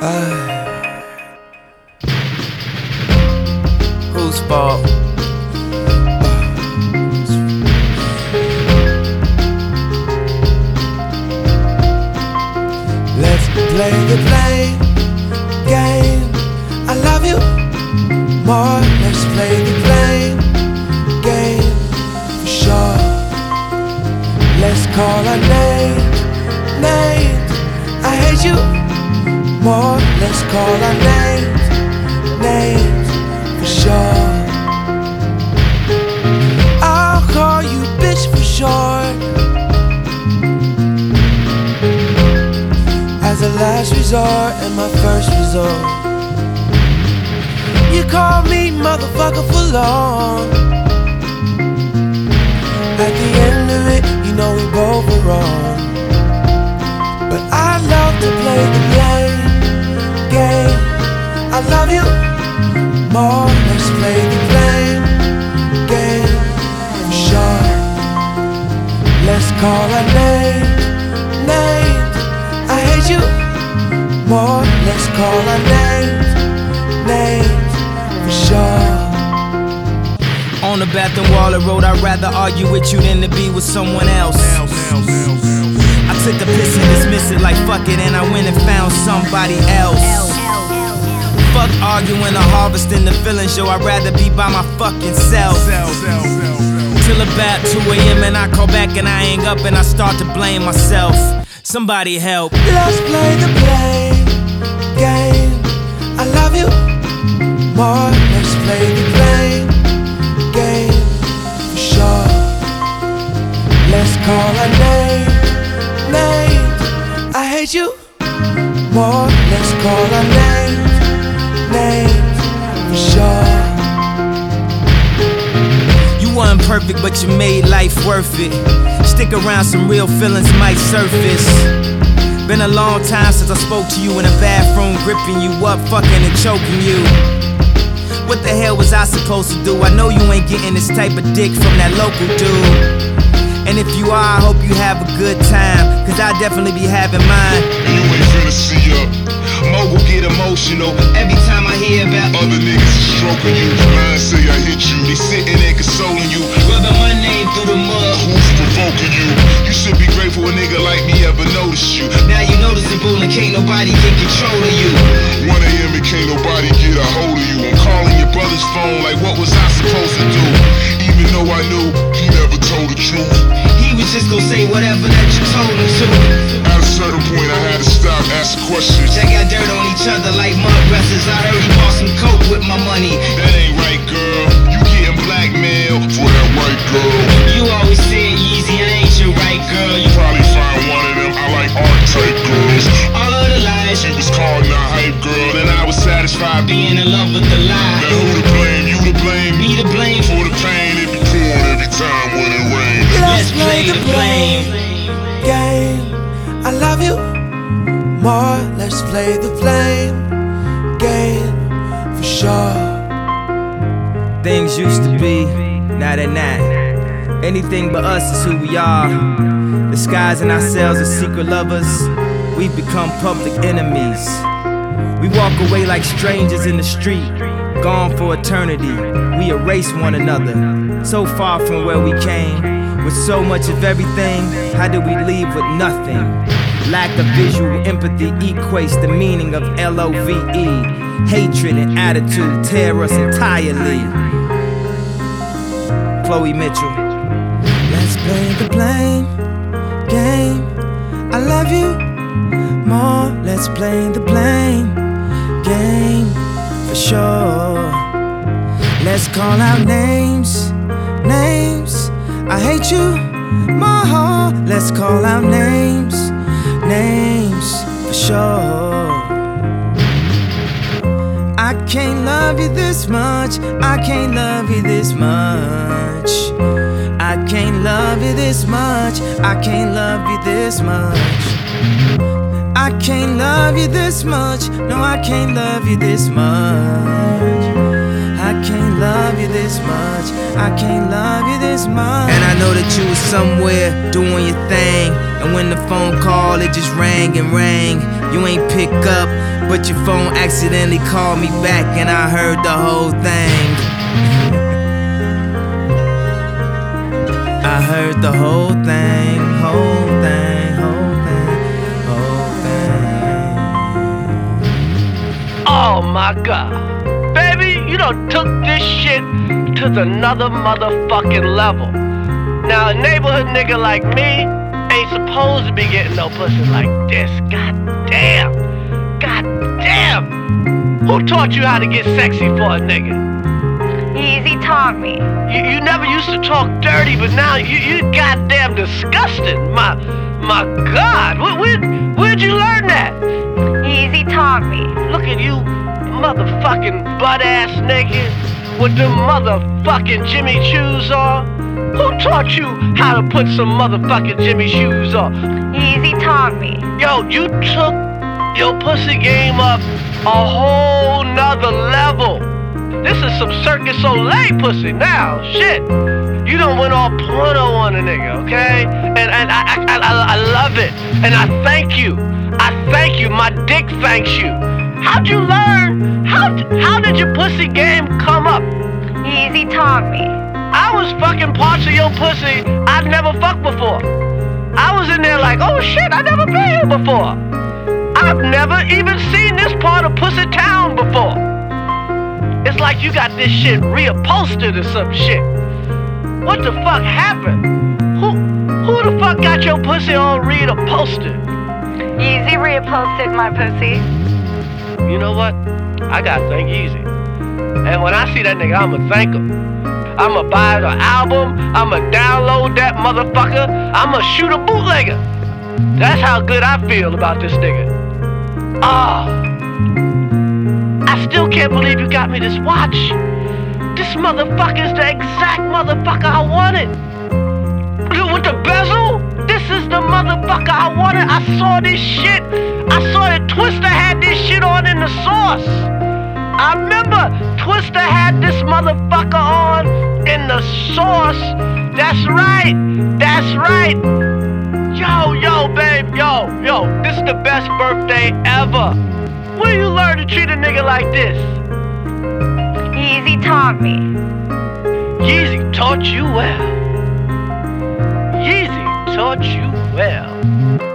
Whose fault? Let's play the blame game. I love you more. Let's play the blame game for sure. Let's call our names. I hate you more. Let's call our names for sure. I'll call you bitch for short, as a last resort and my first resort. You call me motherfucker for long. At the end of it, you know we both were wrong. But I love to play the blame game. I love you more. Let's play the blame game for sure. Let's call our names. I hate you more. Let's call our names for sure. On the bathroom wall of road, I'd rather argue with you than to be with someone else. I took a piss and dismissed it like fuck it, and I went and found somebody else. Fuck arguing or harvesting the feelings, yo, I'd rather be by my fucking self. Till about 2 AM and I call back and I hang up and I start to blame myself. Somebody help. Let's play the blame game. I love you more. Let's play the blame game for sure. Let's call our names. I hate you more. Let's call our names for sure. You weren't perfect, but you made life worth it. Stick around, some real feelings might surface. Been a long time since I spoke to you in a bathroom, gripping you up, fucking and choking you. What the hell was I supposed to do? I know you ain't getting this type of dick from that local dude. And if you are, I hope you have a good time, cause I definitely be having mine. And you ain't finna see up. Mogul get emotional every time I hear about other niggas stroking you. Mine say I hit you, they sitting there consoling you, rubbing my name through the mud. Who's provoking you? You should be grateful a nigga like me ever noticed you. Now you noticeable and can't nobody get control of you. 1 AM and can't nobody get a hold of you. I'm calling your brother's phone like what was I supposed to do? Even though I knew he never told the truth. He was just gonna say whatever that you told him to. At a certain point I had to stop, ask questions. Check out dirt on each other like mud wrestlers. I heard he bought some coke with my money. That ain't right, girl. You getting blackmailed for that white girl. You always said Yeezy, I ain't your right girl. You probably find one of them. I like art type girls. All of the lies she was called not hype girl, and I was satisfied being in love with the lie. Now who to blame? You to blame? Me to blame for the pain it be pouring every time when it rains. Let's play the blame game. I love you more. Let's play the blame game for sure. Things used to be, now they're not. Anything but us is who we are. Disguising ourselves as secret lovers, we've become public enemies. We walk away like strangers in the street, gone for eternity. We erase one another, so far from where we came. With so much of everything, how do we leave with nothing? Lack of visual empathy equates the meaning of LOVE. Hatred and attitude tear us entirely. Chloe Mitchell. Let's play the blame game. I love you more. Let's play the blame game for sure. Let's call out names. I hate you more. Let's call out names for sure. I can't love you this much. I can't love you this much. I can't love you this much. I can't love you this much. I can't love you this much. No, I can't love you this much. I can't love you this much. I can't love you this much. And I know that you was somewhere doing your thing. And when the phone call, it just rang and rang. You ain't pick up, but your phone accidentally called me back, and I heard the whole thing. I heard the whole thing, whole thing, whole thing, whole thing. Oh my God. Baby, you done took this shit to another motherfucking level. Now a neighborhood nigga like me ain't supposed to be getting no pussy like this. God damn. God damn. Who taught you how to get sexy for a nigga? Easy taught me. You never used to talk dirty, but now you goddamn disgusting. My God. Where'd you learn that? Easy taught me. Look at you, motherfucking butt-ass nigga with them motherfucking Jimmy shoes on. Who taught you how to put some motherfucking Jimmy shoes on? Easy taught me. Yo, you took your pussy game up a whole nother level. This is some Circus Soleil pussy now. Shit. You done went all porno on a nigga, okay? And I love it. And I thank you. I thank you. My dick thanks you. How'd you learn? How did your pussy game come up? Easy taught me. I was fucking parts of your pussy I'd never fucked before. I was in there like, oh shit, I never been here before. I've never even seen this part of Pussy Town before. It's like you got this shit reupholstered or some shit. What the fuck happened? Who the fuck got your pussy all reupholstered? Easy reupholstered my pussy. You know what? I gotta thank Easy. And when I see that nigga, I'ma thank him. I'ma buy the album, I'ma download that motherfucker, I'ma shoot a bootlegger. That's how good I feel about this nigga. I still can't believe you got me this watch. This motherfucker's the exact motherfucker I wanted. With the bezel, this is the motherfucker I wanted. I saw this shit. I saw that Twista had this shit on in the Source. I remember Twista had this motherfucker on in the Source. That's right. That's right. Yo, babe, yo, this is the best birthday ever. Where you learn to treat a nigga like this? Easy taught me. Yeezy taught you well. Yeezy taught you well.